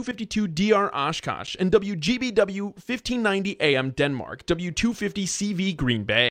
W252 DR Oshkosh, and WGBW 1590 AM Denmark, W250 CV Green Bay.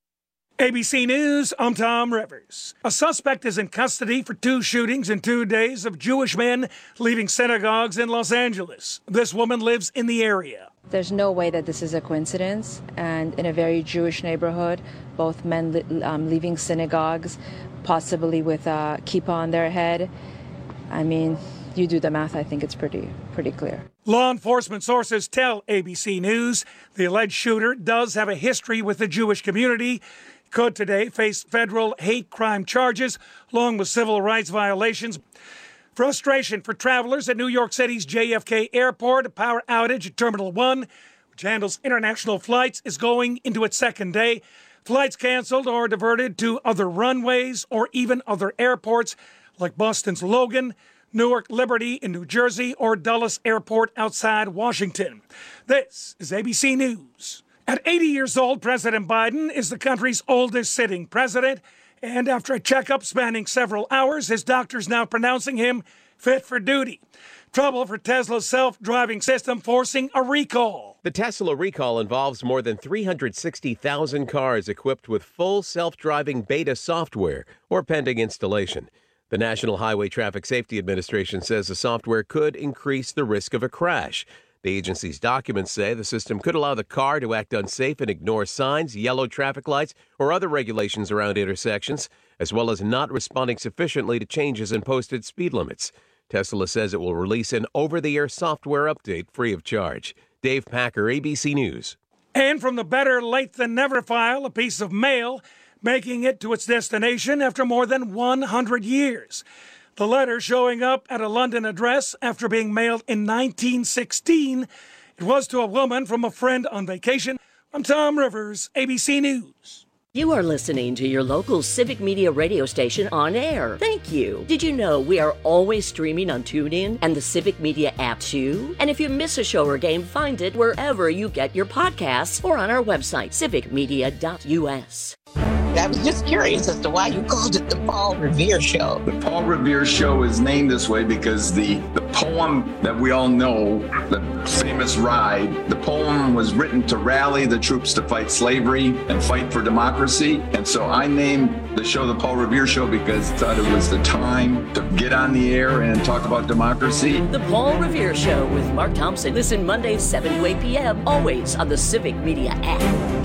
ABC News, I'm Tom Rivers. A suspect is in custody for 2 shootings in 2 days of Jewish men leaving synagogues in Los Angeles. This woman lives in the area. There's no way that this is a coincidence, and in a very Jewish neighborhood, both men leaving synagogues, possibly with a kippah on their head. I mean, you do the math, I think it's pretty clear. Law enforcement sources tell ABC News the alleged shooter does have a history with the Jewish community, could today face federal hate crime charges, along with civil rights violations. Frustration for travelers at New York City's JFK Airport. A power outage at Terminal 1, which handles international flights, is going into its second day. Flights canceled or diverted to other runways or even other airports like Boston's Logan, Newark Liberty in New Jersey, or Dulles Airport outside Washington. This is ABC News. At 80 years old, President Biden is the country's oldest sitting president, and after a checkup spanning several hours, his doctor's now pronouncing him fit for duty. Trouble for Tesla's self-driving system forcing a recall. The Tesla recall involves more than 360,000 cars equipped with full self-driving beta software or pending installation. The National Highway Traffic Safety Administration says the software could increase the risk of a crash. The agency's documents say the system could allow the car to act unsafe and ignore signs, yellow traffic lights, or other regulations around intersections, as well as not responding sufficiently to changes in posted speed limits. Tesla says it will release an over-the-air software update free of charge. Dave Packer, ABC News. And from the better late than never file, a piece of mail making it to its destination after more than 100 years. The letter showing up at a London address after being mailed in 1916. It was to a woman from a friend on vacation. I'm Tom Rivers, ABC News. You are listening to your local Civic Media radio station on air. Thank you. Did you know we are always streaming on TuneIn and the Civic Media app too? And if you miss a show or game, find it wherever you get your podcasts or on our website, civicmedia.us. I was just curious as to why you called it the Paul Revere Show. The Paul Revere Show is named this way because the poem that we all know, the famous Ride, the poem was written to rally the troops to fight slavery and fight for democracy. And so I named the show the Paul Revere Show because I thought it was the time to get on the air and talk about democracy. The Paul Revere Show with Mark Thompson. Listen Mondays 7 to 8 p.m. always on the Civic Media app.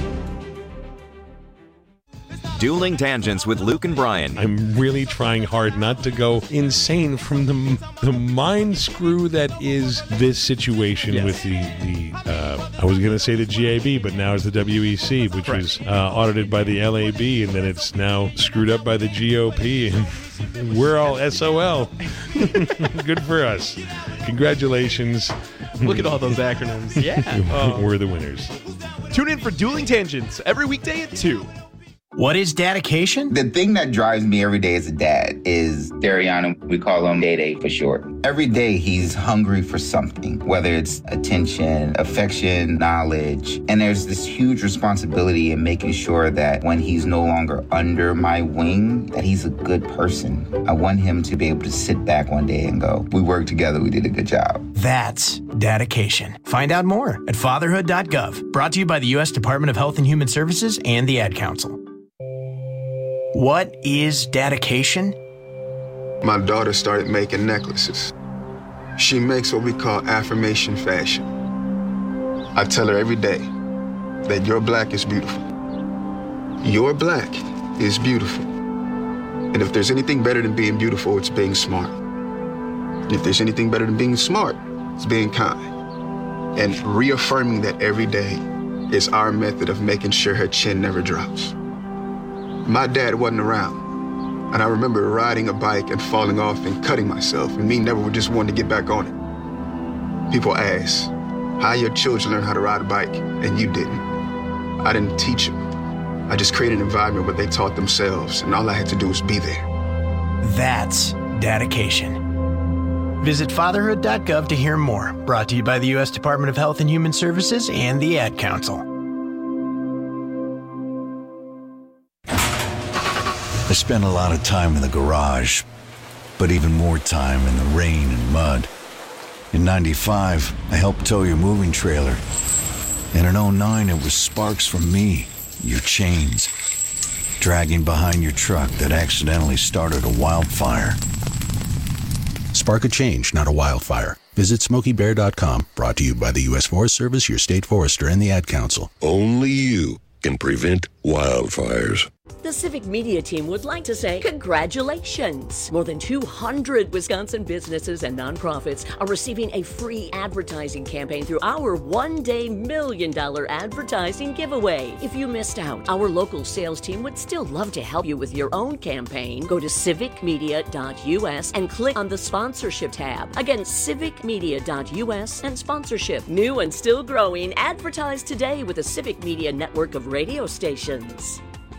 Dueling Tangents with Luke and Brian. I'm really trying hard not to go insane from the mind screw that is this situation with the I was going to say the GAB, but now it's the WEC, which was audited by the LAB, and then it's now screwed up by the GOP, and we're all SOL. Good for us. Congratulations. Look at all those acronyms. Yeah. We're the winners. Tune in for Dueling Tangents every weekday at 2. What is dedication? The thing that drives me every day as a dad is Dariana. We call him Day for short. Every day he's hungry for something, whether it's attention, affection, knowledge. And there's this huge responsibility in making sure that when he's no longer under my wing, that he's a good person. I want him to be able to sit back one day and go, we worked together, we did a good job. That's dedication. Find out more at fatherhood.gov. Brought to you by the U.S. Department of Health and Human Services and the Ad Council. What is dedication? My daughter started making necklaces. She makes what we call affirmation fashion. I tell her every day that your black is beautiful. Your black is beautiful. And if there's anything better than being beautiful, it's being smart. If there's anything better than being smart, it's being kind. And reaffirming that every day is our method of making sure her chin never drops. My dad wasn't around, and I remember riding a bike and falling off and cutting myself, and me never just wanting to get back on it. People ask, how your children learn how to ride a bike, and you didn't. I didn't teach them. I just created an environment where they taught themselves, and all I had to do was be there. That's dedication. Visit fatherhood.gov to hear more. Brought to you by the U.S. Department of Health and Human Services and the Ad Council. I spent a lot of time in the garage, but even more time in the rain and mud. In 95, I helped tow your moving trailer. And in 09, it was sparks from me, your chains, dragging behind your truck that accidentally started a wildfire. Spark a change, not a wildfire. Visit SmokeyBear.com. Brought to you by the U.S. Forest Service, your state forester, and the Ad Council. Only you can prevent wildfires. The Civic Media team would like to say congratulations. More than 200 Wisconsin businesses and nonprofits are receiving a free advertising campaign through our one-day $1 million advertising giveaway. If you missed out, our local sales team would still love to help you with your own campaign. Go to civicmedia.us and click on the sponsorship tab. Again, civicmedia.us and sponsorship. New and still growing, advertise today with the Civic Media network of radio stations.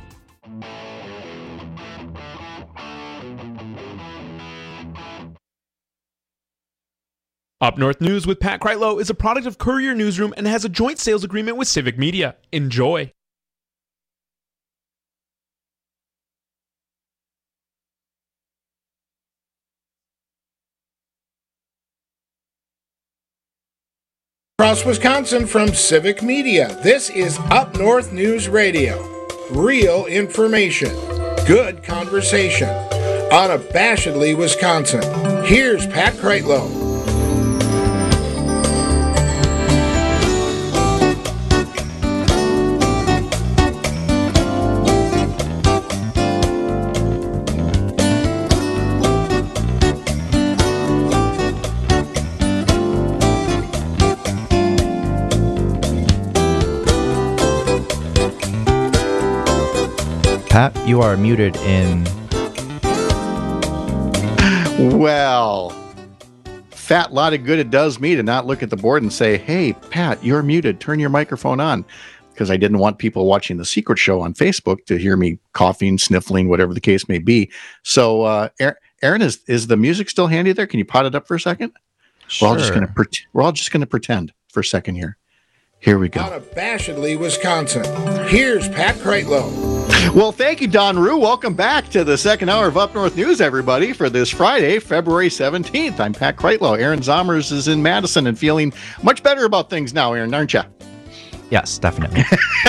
Up North News with Pat Kreitlow is a product of Courier Newsroom and has a joint sales agreement with Civic Media. Enjoy. Across Wisconsin from Civic Media, this is Up North News Radio. Real information, good conversation. Unabashedly Wisconsin. Here's Pat Kreitlow. Pat, you are muted in... Well, fat lot of good it does me to not look at the board and say, hey, Pat, you're muted. Turn your microphone on. Because I didn't want people watching The Secret Show on Facebook to hear me coughing, sniffling, whatever the case may be. So, Aaron, is the music still handy there? Can you pot it up for a second? Sure. We're all just going to pretend for a second here. Here we go. Unabashedly Wisconsin. Here's Pat Kreitlow. Well, thank you, Don Rue. Welcome back to the second hour of Up North News, everybody, for this Friday, February 17th. I'm Pat Kreitlow. Aaron Zomers is in Madison and feeling much better about things now, Aaron, aren't you? Yes, definitely.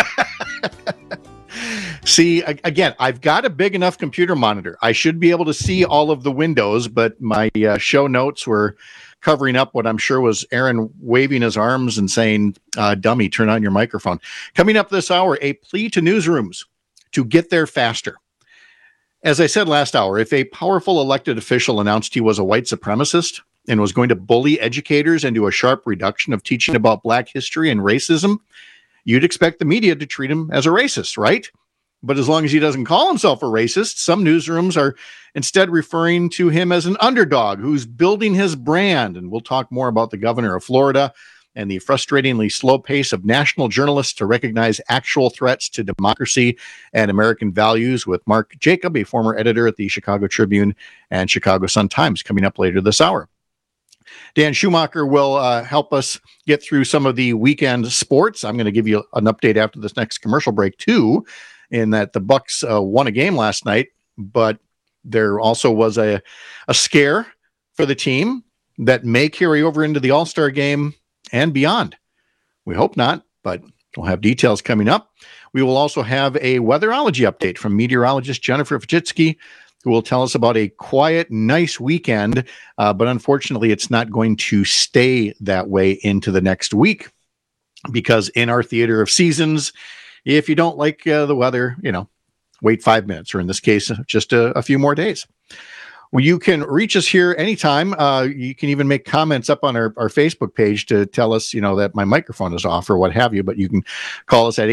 See, again, I've got a big enough computer monitor. I should be able to see all of the windows, but my show notes were covering up what I'm sure was Aaron waving his arms and saying, dummy, turn on your microphone. Coming up this hour, a plea to newsrooms to get there faster. As I said last hour, if a powerful elected official announced he was a white supremacist and was going to bully educators into a sharp reduction of teaching about Black history and racism, you'd expect the media to treat him as a racist, right? But as long as he doesn't call himself a racist, some newsrooms are instead referring to him as an underdog who's building his brand. And we'll talk more about the governor of Florida and the frustratingly slow pace of national journalists to recognize actual threats to democracy and American values with Mark Jacob, a former editor at the Chicago Tribune and Chicago Sun-Times, coming up later this hour. Dan Schumacher will help us get through some of the weekend sports. I'm going to give you an update after this next commercial break, too, in that the Bucks won a game last night, but there also was a scare for the team that may carry over into the All-Star game and beyond. We hope not, but we'll have details coming up. We will also have a weatherology update from meteorologist Jennifer Fajitsky, who will tell us about a quiet, nice weekend, but unfortunately it's not going to stay that way into the next week, because in our theater of seasons, if you don't like the weather, wait 5 minutes, or in this case, just a few more days. Well, you can reach us here anytime. You can even make comments up on our Facebook page to tell us, that my microphone is off or what have you. But you can call us at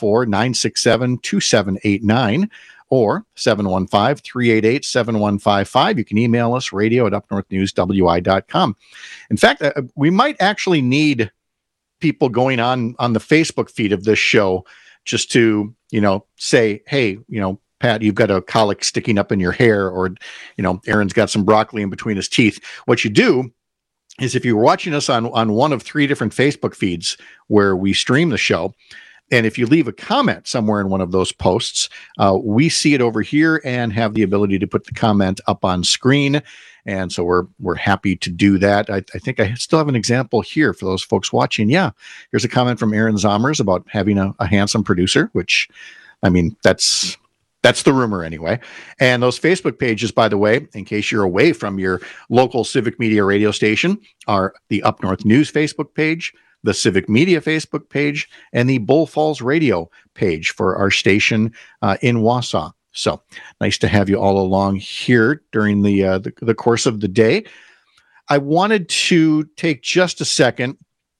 844-967-2789 or 715-388-7155. You can email us, radio@upnorthnewswi.com. In fact, we might actually need people going on the Facebook feed of this show just to, say, hey, Pat, you've got a colic sticking up in your hair, or, Aaron's got some broccoli in between his teeth. What you do is, if you're watching us on one of 3 different Facebook feeds where we stream the show, And if you leave a comment somewhere in one of those posts, we see it over here and have the ability to put the comment up on screen. And so we're happy to do that. I think I still have an example here for those folks watching. Yeah, here's a comment from Aaron Zomers about having a handsome producer, which, I mean, that's the rumor anyway. And those Facebook pages, by the way, in case you're away from your local Civic Media radio station, are the Up North News Facebook page, the Civic Media Facebook page, and the Bull Falls Radio page for our station in Wausau. So nice to have you all along here during the course of the day. I wanted to take just a second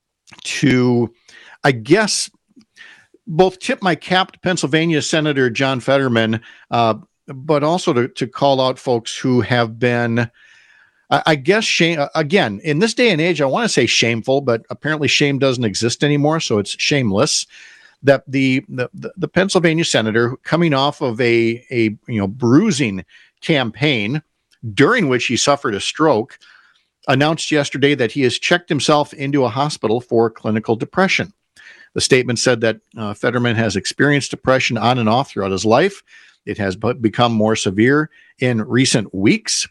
to, I guess, both tip my cap to Pennsylvania Senator John Fetterman, but also to call out folks who have been, I guess, again, in this day and age, I want to say shameful, but apparently shame doesn't exist anymore, so it's shameless. That the Pennsylvania senator, coming off of a bruising campaign during which he suffered a stroke, announced yesterday that he has checked himself into a hospital for clinical depression. The statement said that Fetterman has experienced depression on and off throughout his life. It has become more severe in recent weeks.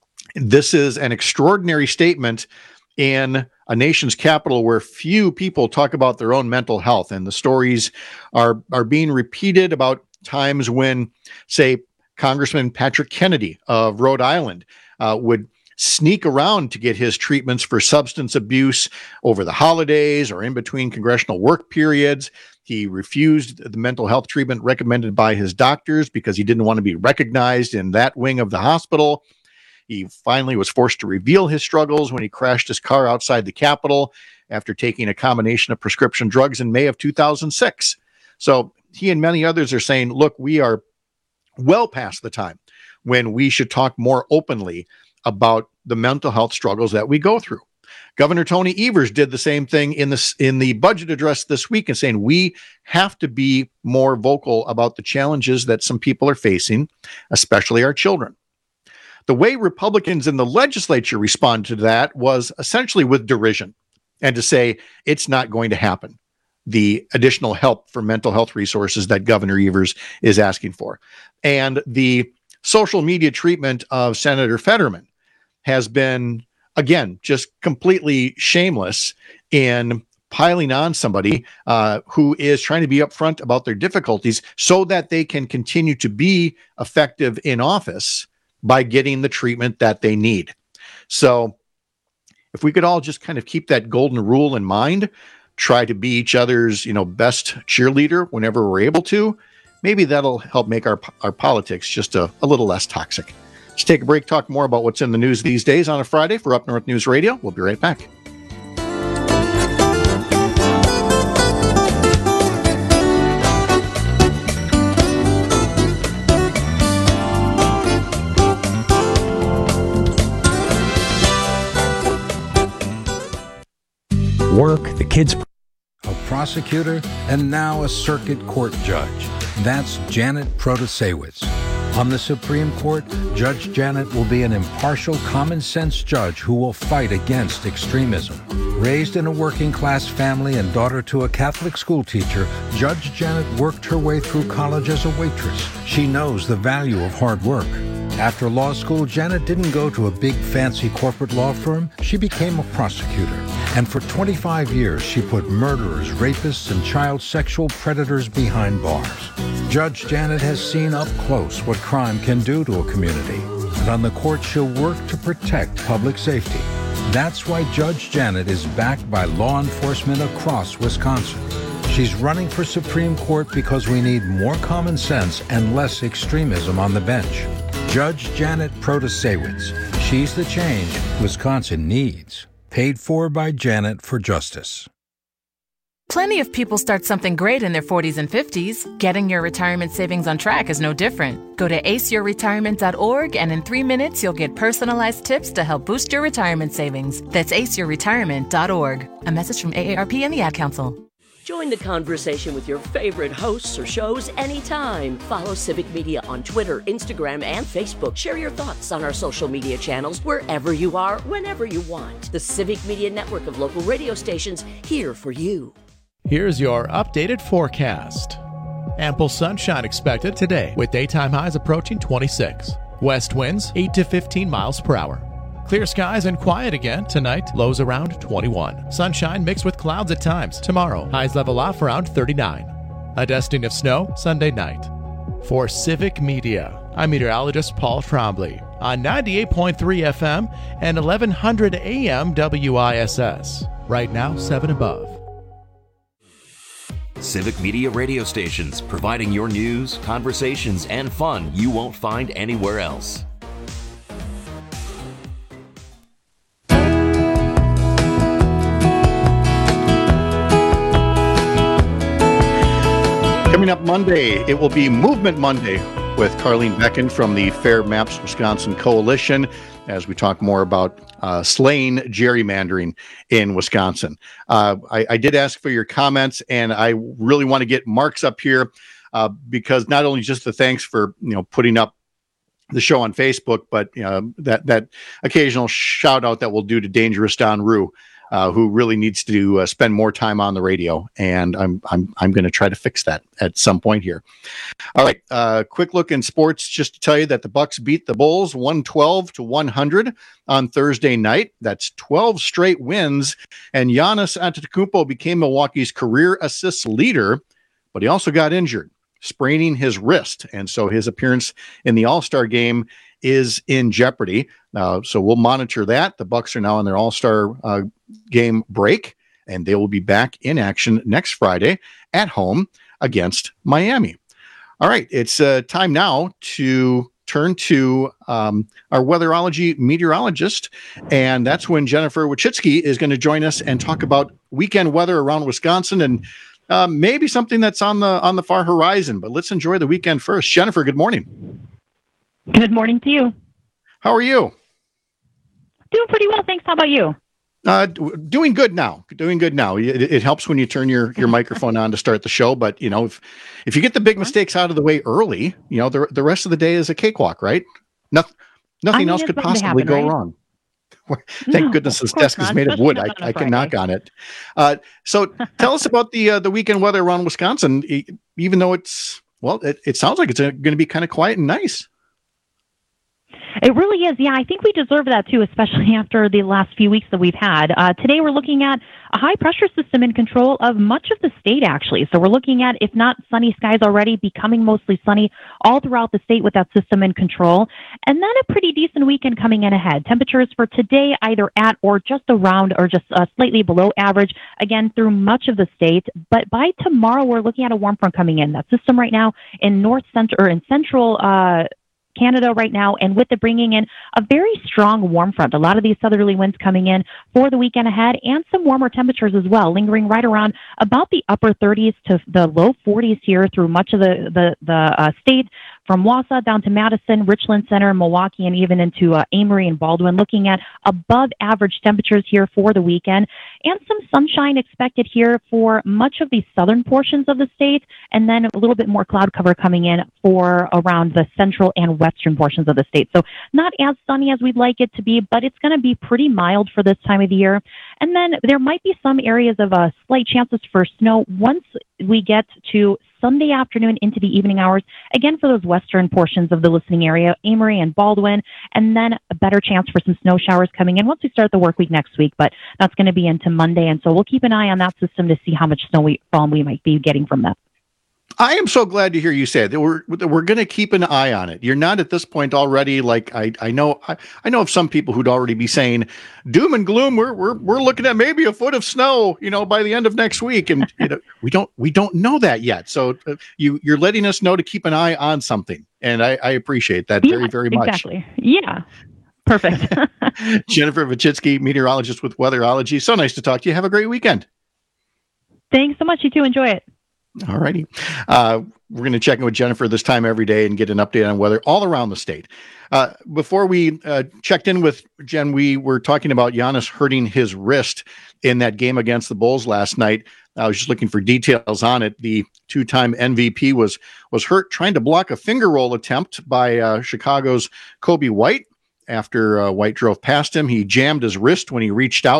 This is an extraordinary statement in a nation's capital where few people talk about their own mental health. And the stories are being repeated about times when, say, Congressman Patrick Kennedy of Rhode Island would sneak around to get his treatments for substance abuse over the holidays or in between congressional work periods. He refused the mental health treatment recommended by his doctors because he didn't want to be recognized in that wing of the hospital. He finally was forced to reveal his struggles when he crashed his car outside the Capitol after taking a combination of prescription drugs in May of 2006. So he and many others are saying, look, we are well past the time when we should talk more openly about the mental health struggles that we go through. Governor Tony Evers did the same thing in the budget address this week and saying we have to be more vocal about the challenges that some people are facing, especially our children. The way Republicans in the legislature responded to that was essentially with derision and to say it's not going to happen. The additional help for mental health resources that Governor Evers is asking for. And the social media treatment of Senator Fetterman has been, again, just completely shameless in piling on somebody who is trying to be upfront about their difficulties so that they can continue to be effective in office by getting the treatment that they need. So if we could all just kind of keep that golden rule in mind, try to be each other's, best cheerleader whenever we're able to, maybe that'll help make our politics just a little less toxic. Let's take a break, talk more about what's in the news these days on a Friday for Up North News Radio. We'll be right back. Work, the kids, a prosecutor, and now a circuit court judge. That's Janet Protasewicz. On the Supreme Court, Judge Janet will be an impartial, common-sense judge who will fight against extremism. Raised in a working-class family and daughter to a Catholic school teacher, Judge Janet worked her way through college as a waitress. She knows the value of hard work. After law school, Janet didn't go to a big, fancy corporate law firm. She became a prosecutor. And for 25 years, she put murderers, rapists, and child sexual predators behind bars. Judge Janet has seen up close what crime can do to a community. And on the court, she'll work to protect public safety. That's why Judge Janet is backed by law enforcement across Wisconsin. She's running for Supreme Court because we need more common sense and less extremism on the bench. Judge Janet Protasewicz. She's the change Wisconsin needs. Paid for by Janet for Justice. Plenty of people start something great in their 40s and 50s. Getting your retirement savings on track is no different. Go to aceyourretirement.org and in 3 minutes you'll get personalized tips to help boost your retirement savings. That's aceyourretirement.org. A message from AARP and the Ad Council. Join the conversation with your favorite hosts or shows anytime. Follow Civic Media on Twitter, Instagram, and Facebook. Share your thoughts on our social media channels wherever you are, whenever you want. The Civic Media network of local radio stations here for you. Here's your updated forecast. Ample sunshine expected today with daytime highs approaching 26. West winds 8 to 15 miles per hour. Clear skies and quiet again tonight, lows around 21. Sunshine mixed with clouds at times. Tomorrow, highs level off around 39. A dusting of snow Sunday night. For Civic Media, I'm meteorologist Paul Trombley on 98.3 FM and 1100 AM WISS. Right now, 7 above. Civic Media radio stations, providing your news, conversations, and fun you won't find anywhere else. Coming up Monday, it will be Movement Monday with Carlene Becken from the Fair Maps Wisconsin Coalition as we talk more about slaying gerrymandering in Wisconsin. I did ask for your comments, and I really want to get Mark's up here because not only just the thanks for putting up the show on Facebook, but that occasional shout out that we'll do to Dangerous Don Rue, who really needs to spend more time on the radio, and I'm going to try to fix that at some point here. All right, quick look in sports, just to tell you that the Bucks beat the Bulls 112-100 on Thursday night. That's 12 straight wins, and Giannis Antetokounmpo became Milwaukee's career assists leader, but he also got injured, spraining his wrist, and so his appearance in the All-Star game is in jeopardy. So we'll monitor that. The Bucks are now on their All-Star game break, and they will be back in action next Friday at home against Miami. All right, it's time now to turn to our weatherology meteorologist, and that's when Jennifer Wachitsky is going to join us and talk about weekend weather around Wisconsin and maybe something that's on the far horizon. But let's enjoy the weekend first. Jennifer, good morning. Good morning to you. How are you? Doing pretty well, thanks. How about you? Doing good now. It helps when you turn your microphone on to start the show. But if you get the big mistakes out of the way early, the rest of the day is a cakewalk, right? Nothing else could possibly go wrong. Thank goodness this desk is made of wood. I can knock on it. So tell us about the weekend weather around Wisconsin. Even though it sounds like it's going to be kind of quiet and nice. It really is. Yeah, I think we deserve that too, especially after the last few weeks that we've had. Today we're looking at a high pressure system in control of much of the state, actually. So we're looking at, if not sunny skies already, becoming mostly sunny all throughout the state with that system in control. And then a pretty decent weekend coming in ahead. Temperatures for today either at or just around or just slightly below average, again, through much of the state. But by tomorrow, we're looking at a warm front coming in. That system right now in central Canada right now, and with the bringing in a very strong warm front, a lot of these southerly winds coming in for the weekend ahead, and some warmer temperatures as well, lingering right around about the upper 30s to the low 40s here through much of the state, from Wausau down to Madison, Richland Center, Milwaukee, and even into Amory and Baldwin, looking at above average temperatures here for the weekend, and some sunshine expected here for much of the southern portions of the state, and then a little bit more cloud cover coming in for around the central and western portions of the state. So not as sunny as we'd like it to be, but it's going to be pretty mild for this time of the year. And then there might be some areas of slight chances for snow once we get to Sunday afternoon into the evening hours, again for those western portions of the listening area, Amory and Baldwin, and then a better chance for some snow showers coming in once we start the work week next week, but that's going to be into Monday, and so we'll keep an eye on that system to see how much snowfall we might be getting from that. I am so glad to hear you say that we're going to keep an eye on it. You're not at this point already like I know of some people who'd already be saying doom and gloom. We're looking at maybe a foot of snow, by the end of next week, and we don't know that yet. So you're letting us know to keep an eye on something, and I appreciate that very, very much. Exactly. Yeah. Perfect. Jennifer Wachitsky, meteorologist with Weatherology. So nice to talk to you. Have a great weekend. Thanks so much. You too. Enjoy it. All righty. We're going to check in with Jennifer this time every day and get an update on weather all around the state. Before we checked in with Jen, we were talking about Giannis hurting his wrist in that game against the Bulls last night. I was just looking for details on it. The two-time MVP was hurt trying to block a finger roll attempt by Chicago's Kobe White. After White drove past him, he jammed his wrist when he reached out,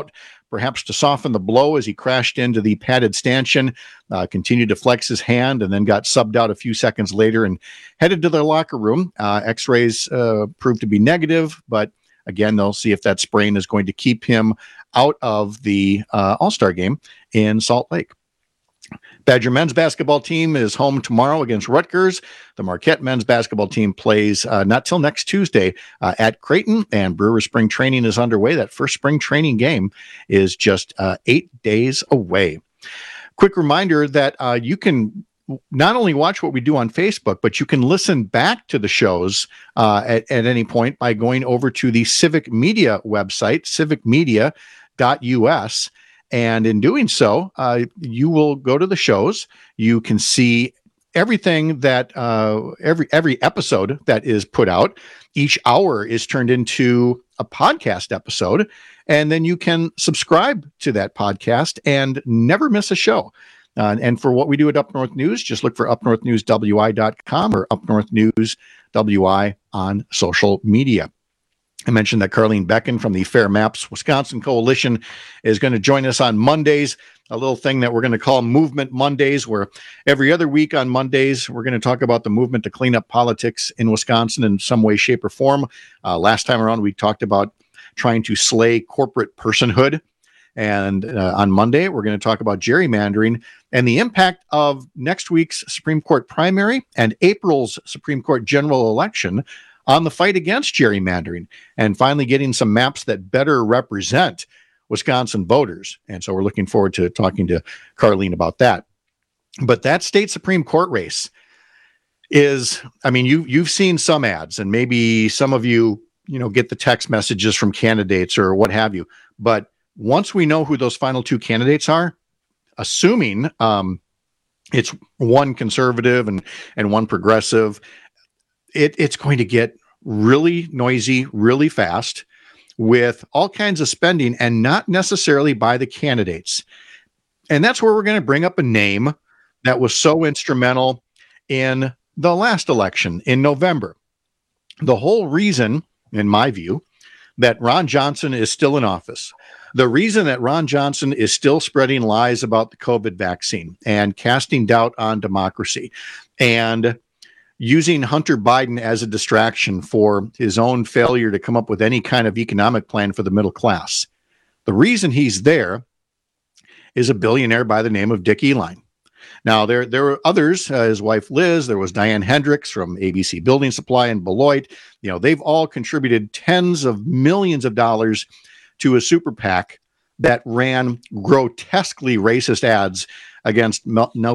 perhaps to soften the blow as he crashed into the padded stanchion, continued to flex his hand, and then got subbed out a few seconds later and headed to their locker room. X-rays proved to be negative, but again, they'll see if that sprain is going to keep him out of the All-Star game in Salt Lake. Badger men's basketball team is home tomorrow against Rutgers. The Marquette men's basketball team plays not till next Tuesday at Creighton, and Brewer spring training is underway. That first spring training game is just 8 days away. Quick reminder that you can not only watch what we do on Facebook, but you can listen back to the shows at any point by going over to the Civic Media website, civicmedia.us. And in doing so, you will go to the shows. You can see everything that every episode that is put out. Each hour is turned into a podcast episode, and then you can subscribe to that podcast and never miss a show. And for what we do at Up North News, just look for upnorthnewswi.com or Up North News WI on social media. I mentioned that Carlene Becken from the Fair Maps Wisconsin Coalition is going to join us on Mondays, a little thing that we're going to call Movement Mondays, where every other week on Mondays, we're going to talk about the movement to clean up politics in Wisconsin in some way, shape, or form. Last time around, we talked about trying to slay corporate personhood. And on Monday, we're going to talk about gerrymandering and the impact of next week's Supreme Court primary and April's Supreme Court general election on the fight against gerrymandering, and finally getting some maps that better represent Wisconsin voters. And so we're looking forward to talking to Carlene about that. But that state Supreme Court race is, I mean, you've seen some ads, and maybe some of you get the text messages from candidates or what have you. But once we know who those final two candidates are, assuming it's one conservative and one progressive, it's going to get really noisy, really fast, with all kinds of spending, and not necessarily by the candidates. And that's where we're going to bring up a name that was so instrumental in the last election in November. The whole reason, in my view, that Ron Johnson is still in office, the reason that Ron Johnson is still spreading lies about the COVID vaccine and casting doubt on democracy and using Hunter Biden as a distraction for his own failure to come up with any kind of economic plan for the middle class. The reason he's there is a billionaire by the name of Dick Uihlein. Now, there were others, his wife Liz, there was Diane Hendricks from ABC Building Supply and Beloit. They've all contributed tens of millions of dollars to a super PAC that ran grotesquely racist ads against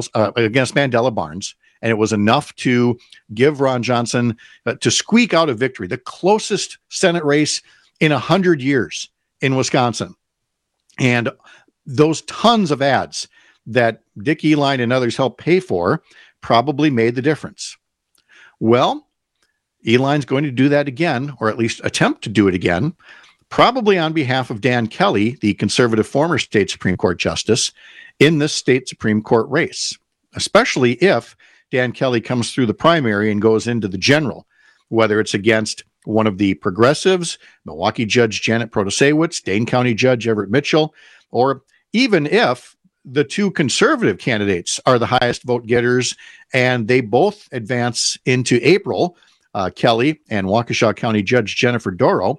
Mandela Barnes. And it was enough to give Ron Johnson to squeak out a victory, the closest Senate race in 100 years in Wisconsin. And those tons of ads that Dick Uihlein and others helped pay for probably made the difference. Well, Uihlein's going to do that again, or at least attempt to do it again, probably on behalf of Dan Kelly, the conservative former state Supreme Court justice, in this state Supreme Court race, especially if Dan Kelly comes through the primary and goes into the general, whether it's against one of the progressives, Milwaukee Judge Janet Protasiewicz, Dane County Judge Everett Mitchell, or even if the two conservative candidates are the highest vote getters and they both advance into April, Kelly and Waukesha County Judge Jennifer Dorough.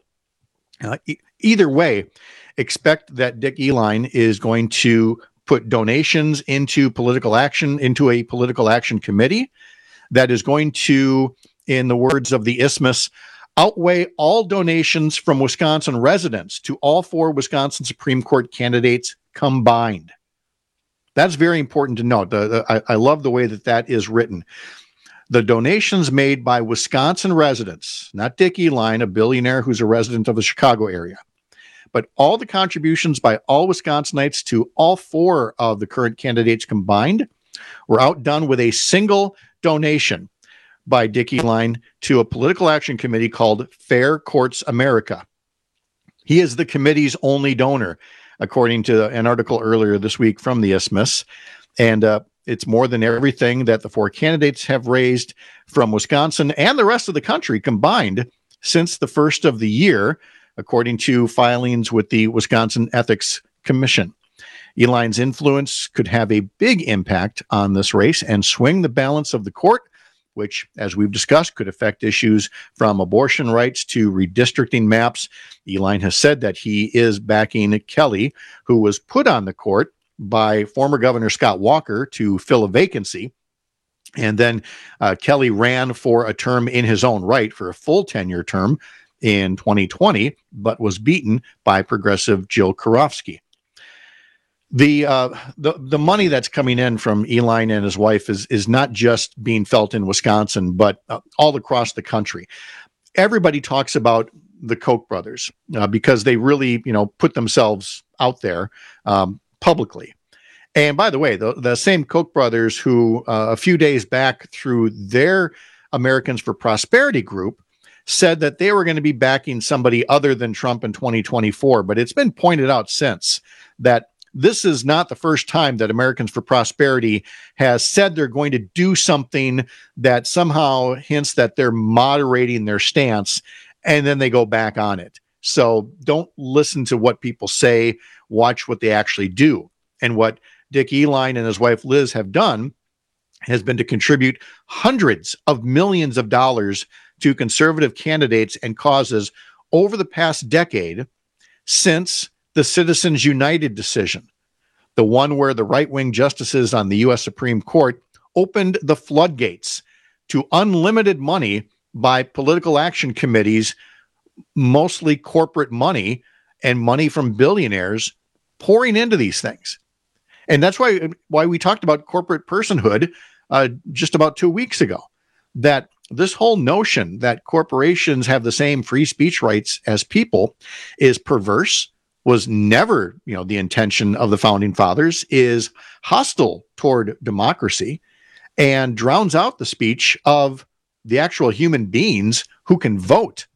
Either way, expect that Dick Uihlein is going to put donations into a political action committee that is going to, in the words of the Isthmus, outweigh all donations from Wisconsin residents to all four Wisconsin Supreme Court candidates combined. That's very important to note. I love the way that is written. The donations made by Wisconsin residents, not Dick Uihlein, a billionaire who's a resident of the Chicago area, but all the contributions by all Wisconsinites to all four of the current candidates combined were outdone with a single donation by Dick Uihlein to a political action committee called Fair Courts America. He is the committee's only donor, according to an article earlier this week from the Isthmus. And it's more than everything that the four candidates have raised from Wisconsin and the rest of the country combined since the first of the year, according to filings with the Wisconsin Ethics Commission. Eline's influence could have a big impact on this race and swing the balance of the court, which, as we've discussed, could affect issues from abortion rights to redistricting maps. Eline has said that he is backing Kelly, who was put on the court by former Governor Scott Walker to fill a vacancy. And then Kelly ran for a term in his own right for a full 10-year term in 2020, but was beaten by progressive Jill Karofsky. The money that's coming in from Eline and his wife is not just being felt in Wisconsin, but all across the country. Everybody talks about the Koch brothers because they really, put themselves out there publicly. And by the way, the same Koch brothers who a few days back through their Americans for Prosperity group said that they were going to be backing somebody other than Trump in 2024. But it's been pointed out since that this is not the first time that Americans for Prosperity has said they're going to do something that somehow hints that they're moderating their stance, and then they go back on it. So don't listen to what people say, watch what they actually do. And what Dick Eline and his wife Liz have done has been to contribute hundreds of millions of dollars to conservative candidates and causes over the past decade since the Citizens United decision, the one where the right-wing justices on the U.S. Supreme Court opened the floodgates to unlimited money by political action committees, mostly corporate money and money from billionaires pouring into these things. And that's why we talked about corporate personhood just about 2 weeks ago, that this whole notion that corporations have the same free speech rights as people is perverse, was never, the intention of the founding fathers, is hostile toward democracy, and drowns out the speech of the actual human beings who can vote.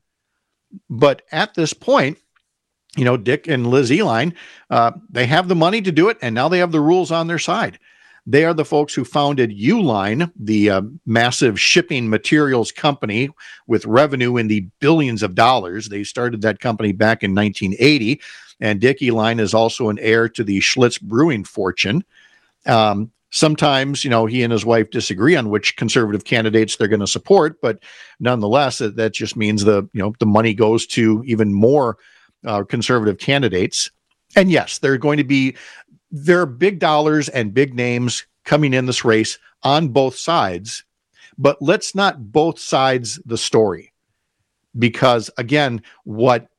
But at this point, Dick and Liz Eline, they have the money to do it, and now they have the rules on their side. They are the folks who founded Uline, the massive shipping materials company with revenue in the billions of dollars. They started that company back in 1980, and Dick Eline is also an heir to the Schlitz Brewing fortune. Sometimes, he and his wife disagree on which conservative candidates they're going to support, but nonetheless, that just means the money goes to even more conservative candidates. And yes, there are big dollars and big names coming in this race on both sides, but let's not both sides the story, because again, what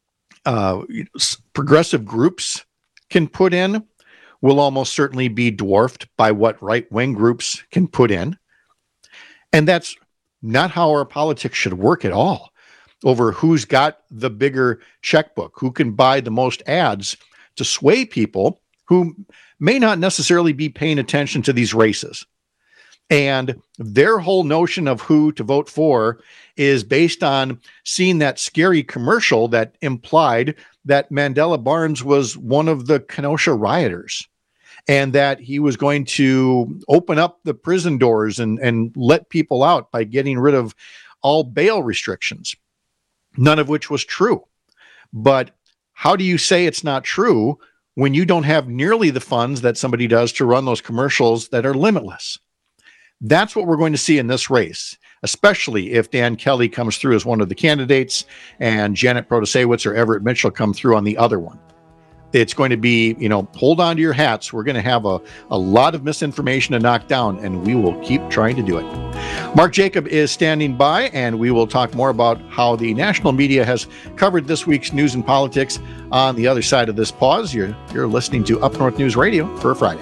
progressive groups can put in will almost certainly be dwarfed by what right-wing groups can put in. And that's not how our politics should work at all, over who's got the bigger checkbook, who can buy the most ads to sway people who may not necessarily be paying attention to these races. And their whole notion of who to vote for is based on seeing that scary commercial that implied that Mandela Barnes was one of the Kenosha rioters, and that he was going to open up the prison doors and let people out by getting rid of all bail restrictions, none of which was true. But how do you say it's not true when you don't have nearly the funds that somebody does to run those commercials that are limitless? That's what we're going to see in this race, especially if Dan Kelly comes through as one of the candidates and Janet Protasewicz or Everett Mitchell come through on the other one. It's going to be, hold on to your hats. We're going to have a lot of misinformation to knock down, and we will keep trying to do it. Mark Jacob is standing by, and we will talk more about how the national media has covered this week's news and politics on the other side of this pause. You're listening to Up North News Radio for Friday.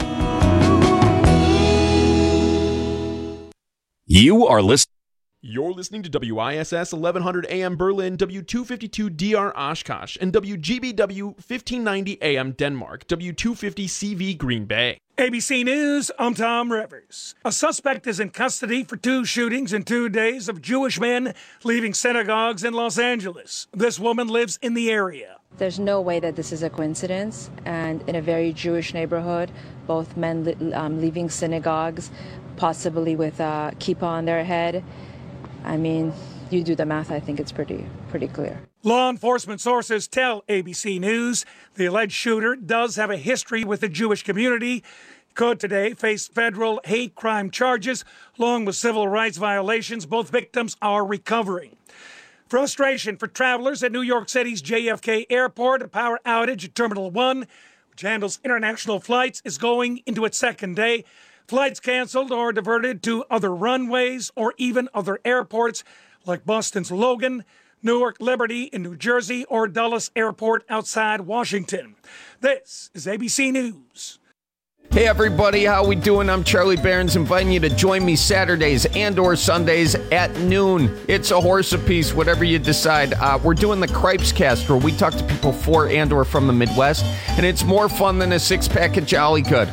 You're listening to WISS 1100 AM Berlin, W252 DR Oshkosh, and WGBW 1590 AM Denmark, W250 CV Green Bay. ABC News, I'm Tom Rivers. A suspect is in custody for 2 shootings in 2 days of Jewish men leaving synagogues in Los Angeles. This woman lives in the area. There's no way that this is a coincidence, and in a very Jewish neighborhood, both men leaving synagogues, possibly with a kippah on their head. I mean, you do the math, I think it's pretty clear. Law enforcement sources tell ABC News the alleged shooter does have a history with the Jewish community. Could today face federal hate crime charges along with civil rights violations. Both victims are recovering. Frustration for travelers at New York City's JFK Airport. A power outage at Terminal 1, which handles international flights, is going into its second day. Flights canceled or diverted to other runways or even other airports like Boston's Logan, Newark Liberty in New Jersey, or Dulles Airport outside Washington. This is ABC News. Hey everybody, how we doing? I'm Charlie Behrens, inviting you to join me Saturdays and or Sundays at noon. It's a horse apiece, whatever you decide. We're doing the Cripes Cast, where we talk to people for and or from the Midwest, and it's more fun than a six-pack of Jolly Good.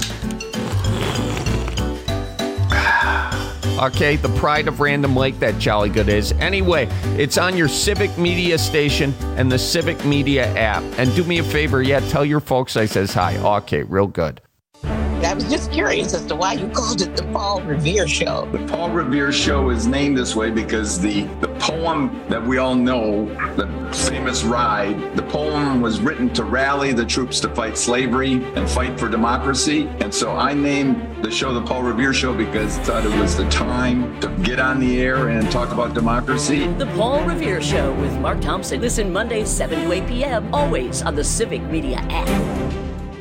Okay, the pride of Random Lake, that Jolly Good is. Anyway, it's on your Civic Media station and the Civic Media app. And do me a favor, tell your folks I says hi. Okay, real good. I was just curious as to why you called it the Paul Revere Show. The Paul Revere Show is named this way because the poem that we all know, the famous ride, the poem was written to rally the troops to fight slavery and fight for democracy. And so I named the show the Paul Revere Show because I thought it was the time to get on the air and talk about democracy. The Paul Revere Show with Mark Thompson. Listen Mondays 7 to 8 p.m. always on the Civic Media app.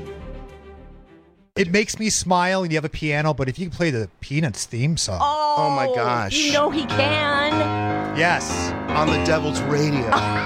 It makes me smile and you have a piano, but if you can play the Peanuts theme song. Oh my gosh. You know he can. Yes, on the Devil's Radio.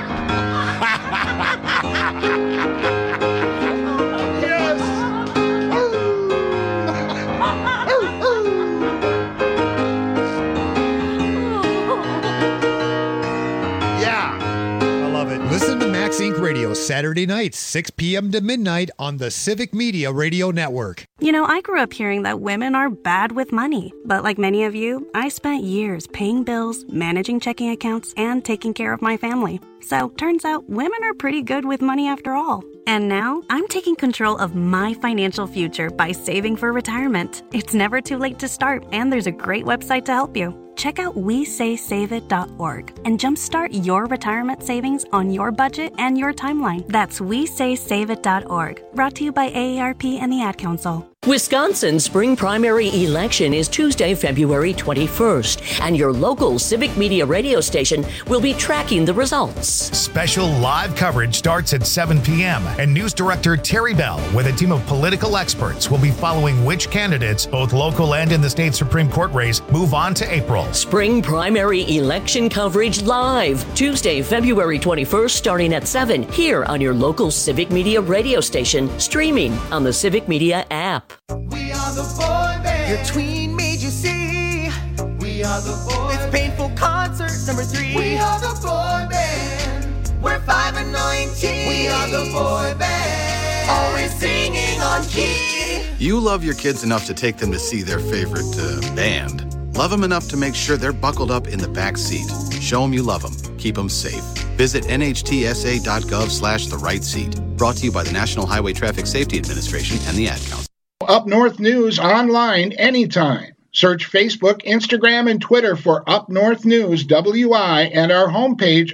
Listen to Max Inc. Radio Saturday nights, 6 p.m. to midnight on the Civic Media Radio Network. You know, I grew up hearing that women are bad with money. But like many of you, I spent years paying bills, managing checking accounts, and taking care of my family. So, turns out women are pretty good with money after all. And now, I'm taking control of my financial future by saving for retirement. It's never too late to start, and there's a great website to help you. Check out WeSaySaveIt.org and jumpstart your retirement savings on your budget and your timeline. That's WeSaySaveIt.org. Brought to you by AARP and the Ad Council. Wisconsin's spring primary election is Tuesday, February 21st, and your local Civic Media radio station will be tracking the results. Special live coverage starts at 7 p.m., and News Director Terry Bell, with a team of political experts, will be following which candidates, both local and in the state Supreme Court race, move on to April. Spring primary election coverage live, Tuesday, February 21st, starting at 7, here on your local Civic Media radio station, streaming on the Civic Media app. We are the boy band. Your tween made you see. We are the boy band. It's Painful Concert number 3. We are the boy band. We're 5 and 19. We are the boy band. Always singing on key. You love your kids enough to take them to see their favorite band. Love them enough to make sure they're buckled up in the back seat. Show them you love them. Keep them safe. Visit nhtsa.gov/the right seat. Brought to you by the National Highway Traffic Safety Administration and the Ad Council. Up North News online anytime. Search Facebook, Instagram, and Twitter for Up North News WI and our homepage,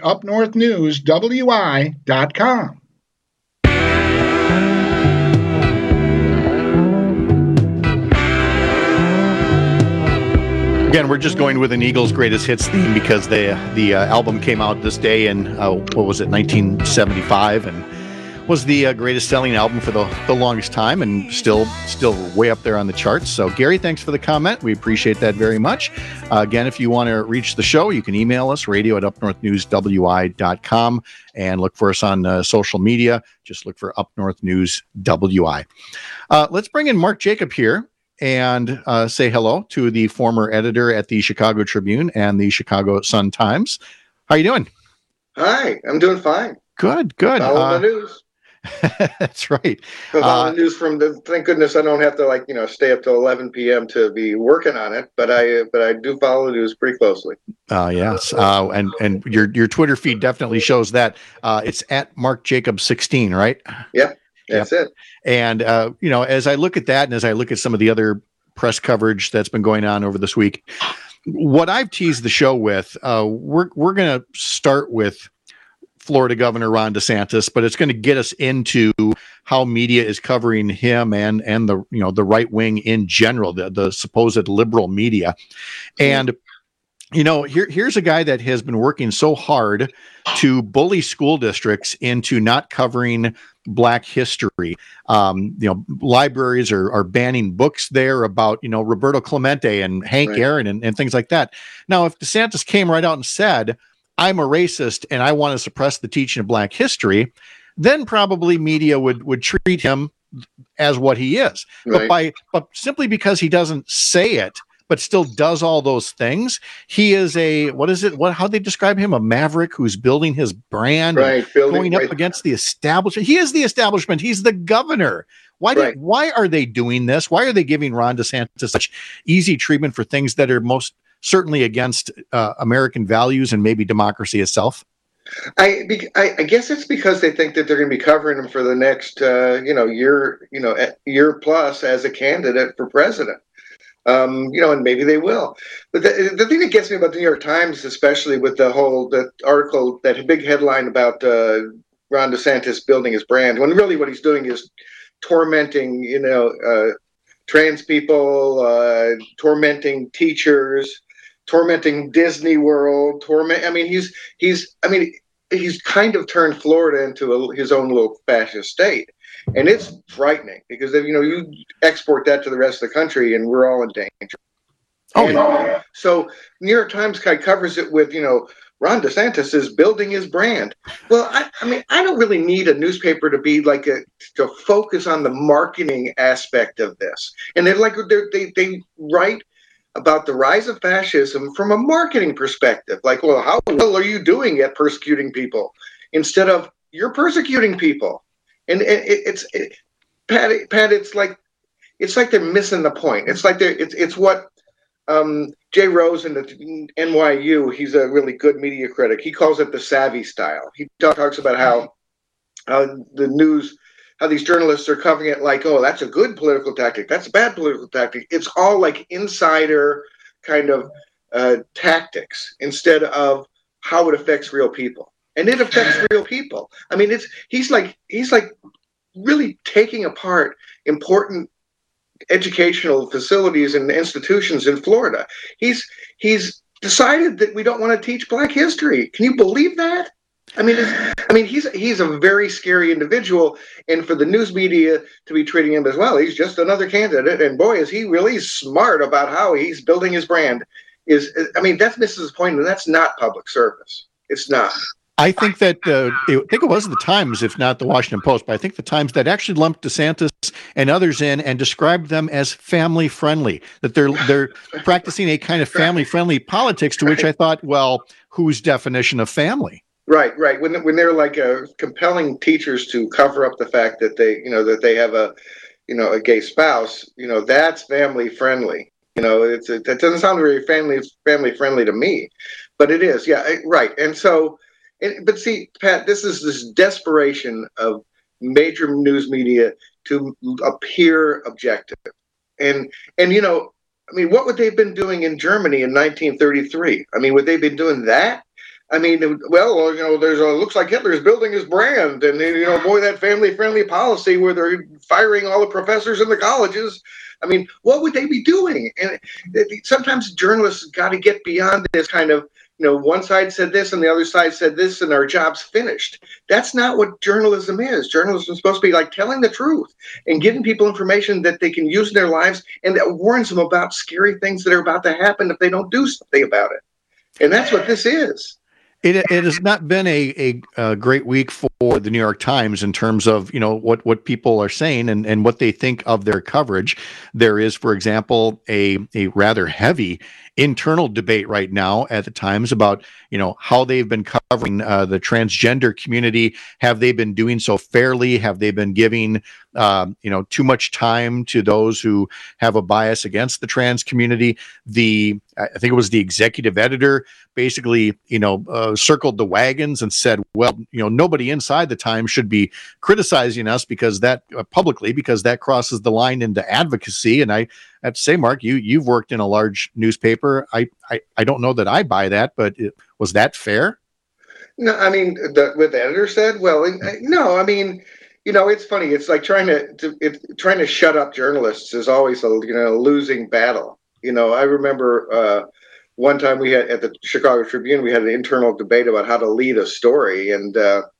upnorthnewswi.com. Again, we're just going with an Eagles Greatest Hits theme because the album came out this day in, 1975, and was the greatest selling album for the longest time, and still way up there on the charts. So, Gary, thanks for the comment. We appreciate that very much. Again, if you want to reach the show, you can email us, radio@upnorthnewswi.com, and look for us on social media. Just look for Up North News WI. Let's bring in Mark Jacob here and say hello to the former editor at the Chicago Tribune and the Chicago Sun-Times. How are you doing? Hi, I'm doing fine. Good. Follow the news. That's right. Follow the news thank goodness I don't have to stay up till 11 p.m. to be working on it, but I do follow the news pretty closely. Yes. And your Twitter feed definitely shows that. It's at Mark Jacob 16, right? Yep. That's it. And, as I look at that and as I look at some of the other press coverage that's been going on over this week, what I've teased the show with, we're going to start with Florida Governor Ron DeSantis, but it's going to get us into how media is covering him and the the right wing in general, the supposed liberal media. And here's a guy that has been working so hard to bully school districts into not covering Black history. Libraries are banning books there about, Roberto Clemente and Hank Aaron and things like that. Now, if DeSantis came right out and said, I'm a racist and I want to suppress the teaching of Black history, then probably media would treat him as what he is. Right. But simply because he doesn't say it, but still does all those things, he is how they describe him, a maverick who's building his brand, going up against the establishment. He is the establishment. He's the governor. Why are they doing this? Why are they giving Ron DeSantis such easy treatment for things that are most certainly against American values and maybe democracy itself? I guess it's because they think that they're going to be covering him for the next year plus as a candidate for president. And maybe they will. But the thing that gets me about the New York Times, especially with that article, that big headline about Ron DeSantis building his brand, when really what he's doing is tormenting, trans people, tormenting teachers, tormenting Disney World, he's kind of turned Florida into his own little fascist state. And it's frightening because you export that to the rest of the country and we're all in danger. So New York Times kind of covers it with, Ron DeSantis is building his brand. Well, I don't really need a newspaper to be to focus on the marketing aspect of this. And they write about the rise of fascism from a marketing perspective. Like, well, how well are you doing at persecuting people? Instead of, you're persecuting people. And Pat, it's like they're missing the point. It's like it's what Jay Rosen at NYU, he's a really good media critic. He calls it the savvy style. He talks about how the news, how these journalists are covering it like, oh, that's a good political tactic, that's a bad political tactic. It's all like insider kind of tactics instead of how it affects real people. And it affects real people. I mean, he's like really taking apart important educational facilities and institutions in Florida. He's decided that we don't want to teach Black history. Can you believe that? He's a very scary individual, and for the news media to be treating him as well, he's just another candidate. And boy, is he really smart about how he's building his brand. That misses the point, and that's not public service. It's not. I think that I think it was the Times, if not the Washington Post, but I think the Times that actually lumped DeSantis and others in and described them as family friendly, that they're practicing a kind of family friendly politics, to which I thought, well, whose definition of family? Right. When they're like compelling teachers to cover up the fact that they have a gay spouse, that's family friendly. That doesn't sound very family friendly to me, but it is. Yeah, right. And so. But see, Pat, this desperation of major news media to appear objective. And what would they have been doing in Germany in 1933? Would they have been doing that? Looks like Hitler's building his brand. And, boy, that family-friendly policy where they're firing all the professors in the colleges. What would they be doing? And sometimes journalists got to get beyond this kind of, one side said this and the other side said this and our job's finished. That's not what journalism is. Journalism is supposed to be like telling the truth and giving people information that they can use in their lives and that warns them about scary things that are about to happen if they don't do something about it. And that's what this is. It has not been a great week for the New York Times in terms of, what people are saying and what they think of their coverage. There is, for example, a rather heavy internal debate right now at the Times about, how they've been covering the transgender community. Have they been doing so fairly? Have they been giving, too much time to those who have a bias against the trans community? I think it was the executive editor basically, circled the wagons and said, well, nobody inside the Times should be criticizing us because that publicly, because that crosses the line into advocacy. And I have to say, Mark, you've worked in a large newspaper. I don't know that I buy that, but was that fair? No, I mean, what the editor said. Well, no, I mean, it's funny. It's like trying to shut up journalists is always a losing battle. I remember one time we had at the Chicago Tribune, we had an internal debate about how to lead a story, and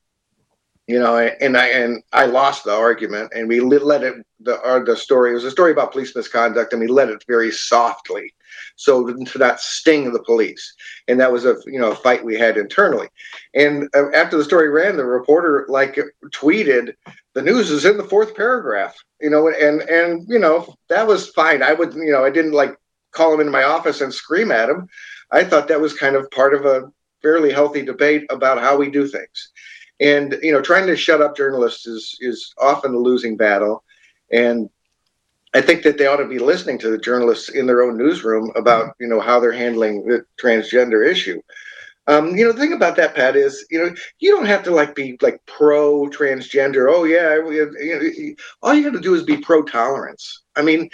I lost the argument, and we let it. The story, it was a story about police misconduct, and we led it very softly, so to not sting the police. And that was a fight we had internally. And after the story ran, the reporter tweeted, "The news is in the fourth paragraph," and that was fine. I would I didn't call him into my office and scream at him. I thought that was kind of part of a fairly healthy debate about how we do things. And trying to shut up journalists is often a losing battle. And I think that they ought to be listening to the journalists in their own newsroom about how they're handling the transgender issue. The thing about that, Pat, is you don't have to be pro transgender. Oh yeah, all you have to do is be pro tolerance. I mean,